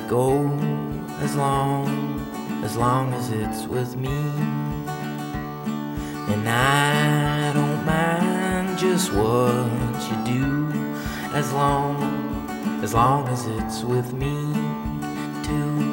go as long as it's with me. And I don't mind just what you do, as long as it's with me too.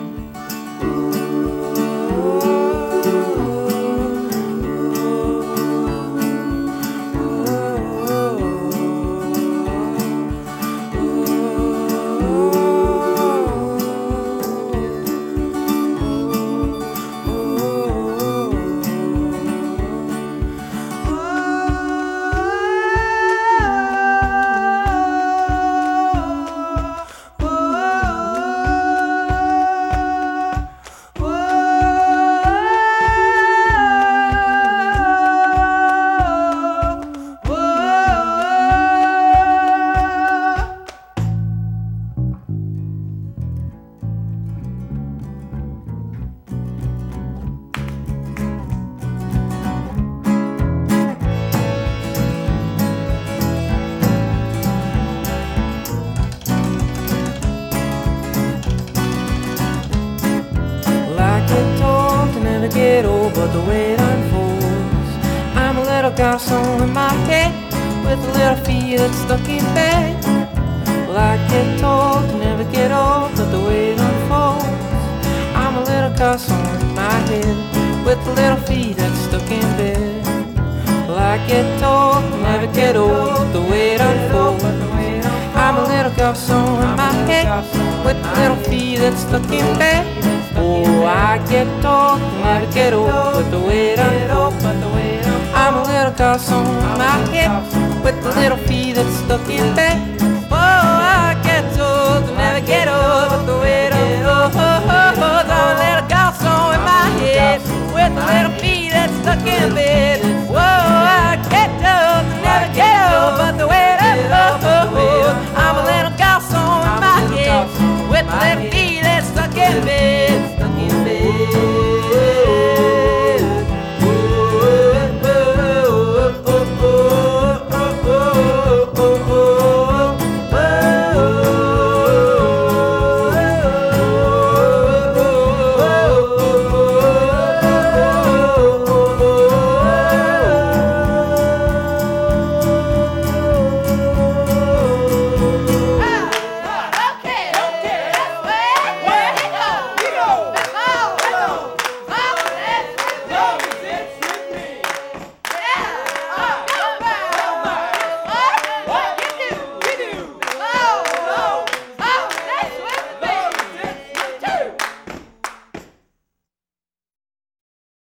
Get old, but the way it unfolds, I'm a little garçon in my head with a little feet that's stuck in bed. Well, I get told to never get old, but the way it unfolds, I'm a little garçon in my head with a little feet that's stuck in bed. Well, I get told to never get old, the way it unfolds, I'm a little garçon in my head with a little feet that's stuck in bed. Oh, I get told to never get old, but the way it unfolds, I'm a little garçon in my head with the little feet that's stuck in bed.